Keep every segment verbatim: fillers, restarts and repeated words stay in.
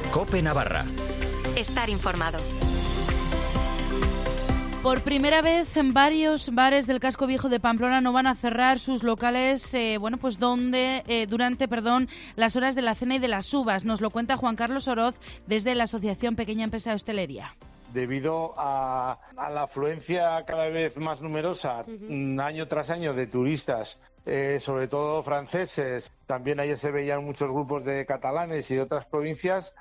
COPE Navarra. Estar informado. Por primera vez, en varios bares del casco viejo de Pamplona no van a cerrar sus locales, eh, bueno, pues donde eh, durante, perdón, las horas de la cena y de las uvas. Nos lo cuenta Juan Carlos Oroz desde la Asociación Pequeña Empresa de Hostelería. Debido a, a la afluencia cada vez más numerosa, uh-huh. año tras año, de turistas, eh, sobre todo franceses, también ayer se veían muchos grupos de catalanes y de otras provincias,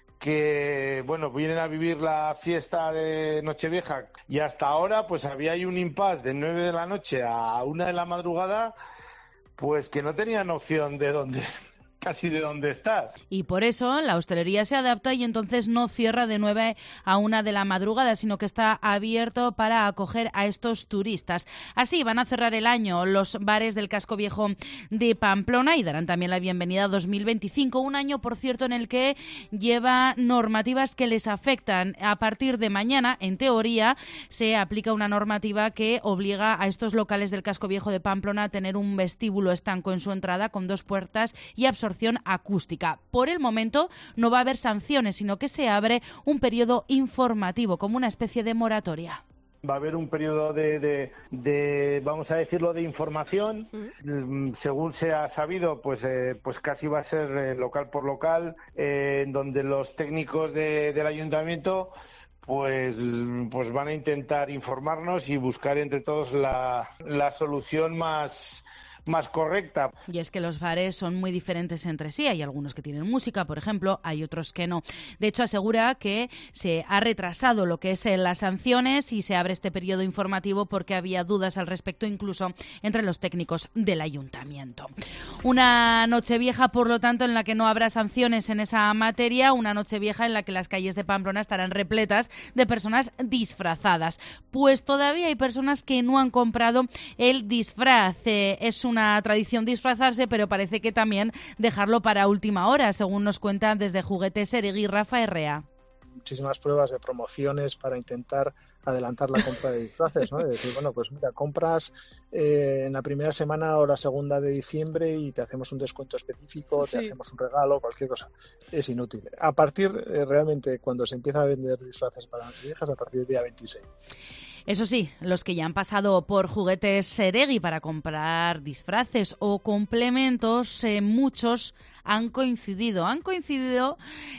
que bueno, vienen a vivir la fiesta de Nochevieja, y hasta ahora pues había ahí un impasse de nueve de la noche a una de la madrugada, pues que no tenían opción de dónde, casi de dónde estar. Y por eso la hostelería se adapta y entonces no cierra de nueve a una de la madrugada, sino que está abierto para acoger a estos turistas. Así van a cerrar el año los bares del casco viejo de Pamplona y darán también la bienvenida a dos mil veinticinco, un año, por cierto, en el que lleva normativas que les afectan. A partir de mañana, en teoría, se aplica una normativa que obliga a estos locales del casco viejo de Pamplona a tener un vestíbulo estanco en su entrada con dos puertas y absorción acústica. Por el momento no va a haber sanciones, sino que se abre un periodo informativo, como una especie de moratoria. Va a haber un periodo de, de, de vamos a decirlo, de información. Uh-huh. Según se ha sabido, pues, eh, pues casi va a ser eh, local por local, eh, en donde los técnicos de, del ayuntamiento pues, pues van a intentar informarnos y buscar entre todos la, la solución más más correcta. Y es que los bares son muy diferentes entre sí. Hay algunos que tienen música, por ejemplo, hay otros que no. De hecho, asegura que se ha retrasado lo que es las sanciones y se abre este periodo informativo porque había dudas al respecto, incluso entre los técnicos del ayuntamiento. Una Nochevieja, por lo tanto, en la que no habrá sanciones en esa materia, una Nochevieja en la que las calles de Pamplona estarán repletas de personas disfrazadas. Pues todavía hay personas que no han comprado el disfraz. Eh, es un una tradición disfrazarse, pero parece que también dejarlo para última hora, según nos cuenta desde Juguetes Eregui Rafa Herrea. Muchísimas pruebas de promociones para intentar adelantar la compra de disfraces, ¿no? De decir, bueno, pues mira, compras eh, en la primera semana o la segunda de diciembre y te hacemos un descuento específico, sí. Te hacemos un regalo, cualquier cosa. Es inútil. A partir, eh, realmente, cuando se empieza a vender disfraces para Nocheviejas, a partir del día veintiséis. Eso sí, los que ya han pasado por Juguetes Eregui para comprar disfraces o complementos, eh, muchos han coincidido, han coincidido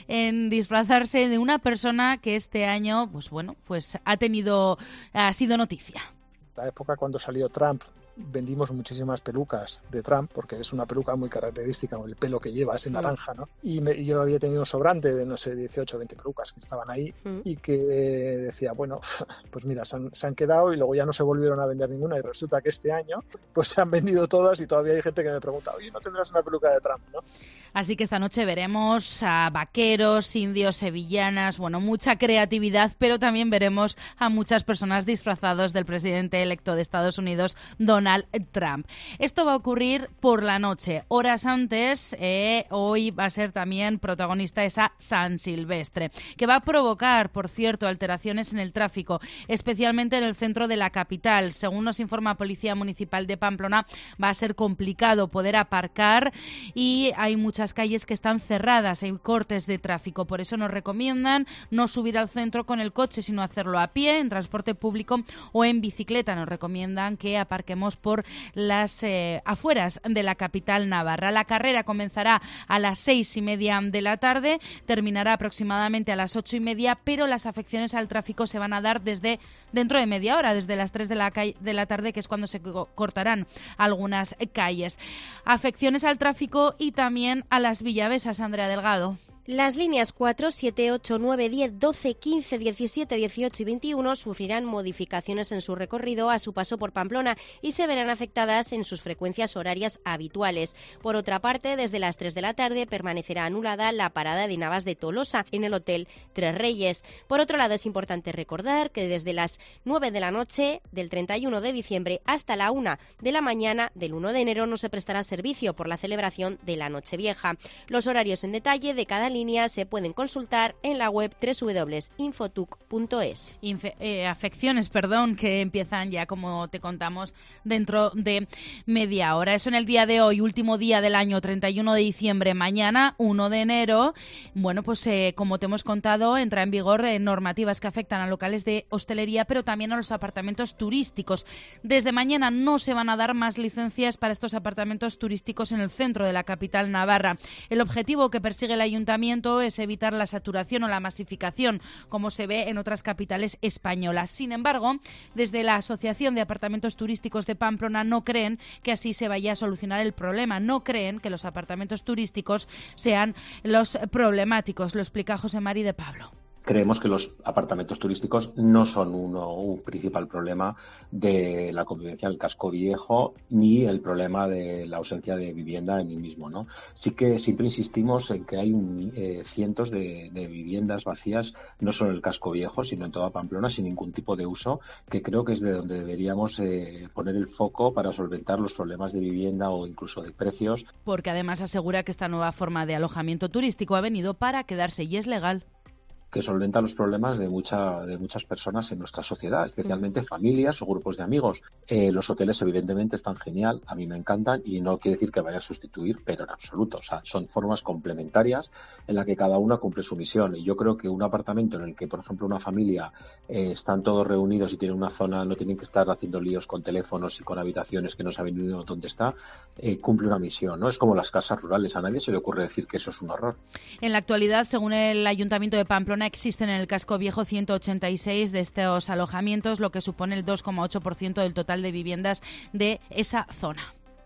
en disfrazarse de una persona que este año, pues bueno, pues ha tenido, ha sido noticia. La época cuando salió Trump, vendimos muchísimas pelucas de Trump, porque es una peluca muy característica, el pelo que lleva es en naranja, ¿no? Y, me, y yo había tenido un sobrante de, no sé, dieciocho o veinte pelucas que estaban ahí mm. y que decía, bueno, pues mira, se han, se han quedado y luego ya no se volvieron a vender ninguna y resulta que este año pues se han vendido todas y todavía hay gente que me pregunta, oye, ¿no tendrás una peluca de Trump, no? Así que esta noche veremos a vaqueros, indios, sevillanas, bueno, mucha creatividad, pero también veremos a muchas personas disfrazados del presidente electo de Estados Unidos, Donald Trump. Esto va a ocurrir por la noche. Horas antes, eh, hoy va a ser también protagonista esa San Silvestre, que va a provocar, por cierto, alteraciones en el tráfico, especialmente en el centro de la capital. Según nos informa Policía Municipal de Pamplona, va a ser complicado poder aparcar y hay muchas calles que están cerradas, hay cortes de tráfico. Por eso nos recomiendan no subir al centro con el coche, sino hacerlo a pie, en transporte público o en bicicleta. Nos recomiendan que aparquemos por las eh, afueras de la capital navarra. La carrera comenzará a las seis y media de la tarde, terminará aproximadamente a las ocho y media, pero las afecciones al tráfico se van a dar desde dentro de media hora, desde las tres de la, ca- de la tarde, que es cuando se co- cortarán algunas calles. Afecciones al tráfico y también a las villavesas, Andrea Delgado. Las líneas cuatro, siete, ocho, nueve, diez, doce, quince, diecisiete, dieciocho y veintiuno sufrirán modificaciones en su recorrido a su paso por Pamplona y se verán afectadas en sus frecuencias horarias habituales. Por otra parte, desde las tres de la tarde permanecerá anulada la parada de Navas de Tolosa en el Hotel Tres Reyes. Por otro lado, es importante recordar que desde las nueve de la noche del treinta y uno de diciembre hasta la una de la mañana del uno de enero no se prestará servicio por la celebración de la Nochevieja. Los horarios en detalle de cada línea se pueden consultar en la web doble u doble u doble u punto infotuc punto es. Infe- eh, afecciones, perdón, que empiezan ya, como te contamos, dentro de media hora. Eso en el día de hoy, último día del año, treinta y uno de diciembre. Mañana, uno de enero, bueno, pues eh, como te hemos contado, entra en vigor eh, normativas que afectan a locales de hostelería, pero también a los apartamentos turísticos. Desde mañana no se van a dar más licencias para estos apartamentos turísticos en el centro de la capital navarra. El objetivo que persigue el ayuntamiento es evitar la saturación o la masificación, como se ve en otras capitales españolas. Sin embargo, desde la Asociación de Apartamentos Turísticos de Pamplona no creen que así se vaya a solucionar el problema. No creen que los apartamentos turísticos sean los problemáticos. Lo explica José Mari de Pablo. Creemos que los apartamentos turísticos no son uno, un principal problema de la convivencia en el casco viejo ni el problema de la ausencia de vivienda en el mismo, ¿no? Sí que siempre insistimos en que hay un, eh, cientos de, de viviendas vacías, no solo en el casco viejo, sino en toda Pamplona, sin ningún tipo de uso, que creo que es de donde deberíamos eh, poner el foco para solventar los problemas de vivienda o incluso de precios. Porque además asegura que esta nueva forma de alojamiento turístico ha venido para quedarse y es legal. Que solventa los problemas de, mucha, de muchas personas en nuestra sociedad, especialmente familias o grupos de amigos. Eh, los hoteles evidentemente están genial, a mí me encantan y no quiere decir que vaya a sustituir, pero en absoluto. O sea, son formas complementarias en las que cada una cumple su misión. Y yo creo que un apartamento en el que, por ejemplo, una familia eh, están todos reunidos y tienen una zona, no tienen que estar haciendo líos con teléfonos y con habitaciones que no saben ni dónde está, eh, cumple una misión, ¿no? Es como las casas rurales, a nadie se le ocurre decir que eso es un horror. En la actualidad, según el Ayuntamiento de Pamplona, existen en el casco viejo ciento ochenta y seis de estos alojamientos, lo que supone el dos coma ocho por ciento del total de viviendas de esa zona.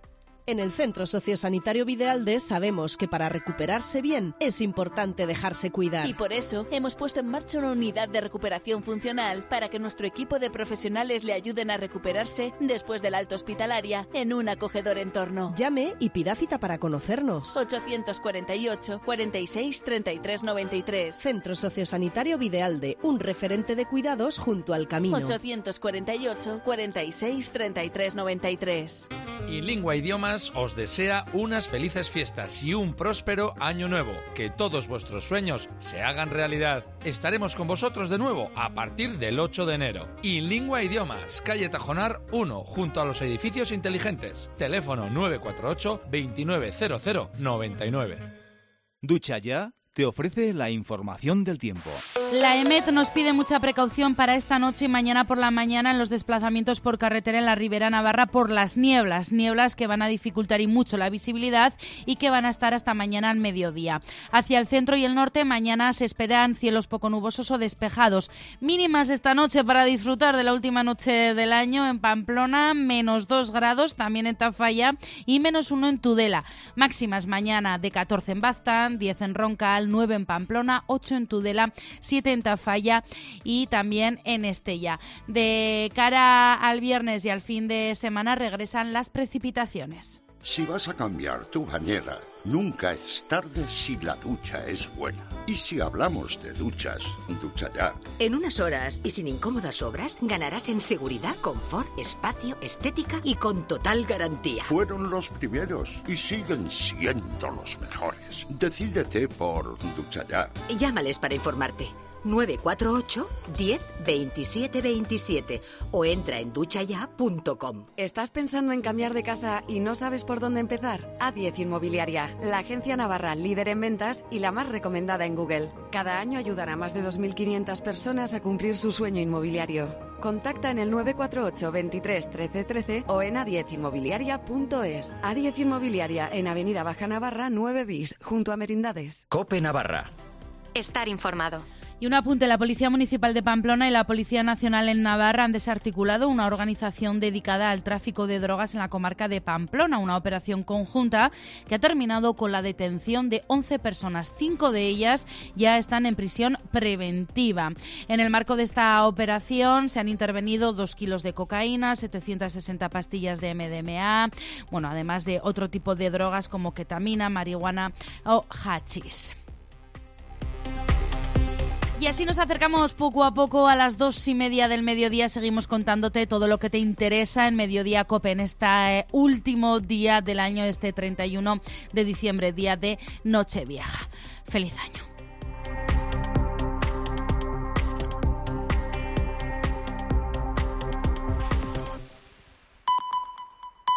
En el Centro Sociosanitario Videalde sabemos que para recuperarse bien es importante dejarse cuidar. Y por eso hemos puesto en marcha una unidad de recuperación funcional para que nuestro equipo de profesionales le ayuden a recuperarse después del alta hospitalaria en un acogedor entorno. Llame y pida cita para conocernos. ochocientos cuarenta y ocho, cuarenta y seis, treinta y tres noventa y tres. Centro Sociosanitario Videalde, un referente de cuidados junto al camino. ochocientos cuarenta y ocho, cuarenta y seis, treinta y tres noventa y tres. Inlingua Idiomas os desea unas felices fiestas y un próspero año nuevo. Que todos vuestros sueños se hagan realidad. Estaremos con vosotros de nuevo a partir del ocho de enero. Inlingua Idiomas, calle Tajonar uno, junto a los edificios inteligentes. Teléfono nueve cuatro ocho, veintinueve cero cero noventa y nueve. Ducha Ya te ofrece la información del tiempo. La EMET nos pide mucha precaución para esta noche y mañana por la mañana en los desplazamientos por carretera en la Ribera Navarra por las nieblas, nieblas que van a dificultar y mucho la visibilidad y que van a estar hasta mañana al mediodía. Hacia el centro y el norte mañana se esperan cielos poco nubosos o despejados. Mínimas esta noche para disfrutar de la última noche del año en Pamplona, menos dos grados, también en Tafalla y menos uno en Tudela. Máximas mañana de catorce en Baztán, diez en Roncal, nueve en Pamplona, ocho en Tudela, siete en Tafalla y también en Estella. De cara al viernes y al fin de semana regresan las precipitaciones. Si vas a cambiar tu bañera, nunca es tarde si la ducha es buena. Y si hablamos de duchas, Ducha Ya. En unas horas y sin incómodas obras, ganarás en seguridad, confort, espacio, estética y con total garantía. Fueron los primeros y siguen siendo los mejores. Decídete por Ducha Ya. Llámales para informarte. nueve cuatro ocho, diez, veintisiete veintisiete o entra en ducha ya punto com. ¿Estás pensando en cambiar de casa y no sabes por dónde empezar? A diez Inmobiliaria, la agencia navarra líder en ventas y la más recomendada en Google. Cada año ayudará a más de dos mil quinientas personas a cumplir su sueño inmobiliario. Contacta en el nueve cuatro ocho, veintitrés, trece trece o en a diez inmobiliaria punto es. A diez Inmobiliaria en Avenida Baja Navarra nueve bis, junto a Merindades. COPE Navarra. Estar informado. Y un apunte, la Policía Municipal de Pamplona y la Policía Nacional en Navarra han desarticulado una organización dedicada al tráfico de drogas en la comarca de Pamplona, una operación conjunta que ha terminado con la detención de once personas. Cinco de ellas ya están en prisión preventiva. En el marco de esta operación se han intervenido dos kilos de cocaína, setecientas sesenta pastillas de eme de eme a, bueno, además de otro tipo de drogas como ketamina, marihuana o hachís. Y así nos acercamos poco a poco a las dos y media del mediodía. Seguimos contándote todo lo que te interesa en Mediodía COPE en este último día del año, este treinta y uno de diciembre, día de Nochevieja. ¡Feliz año!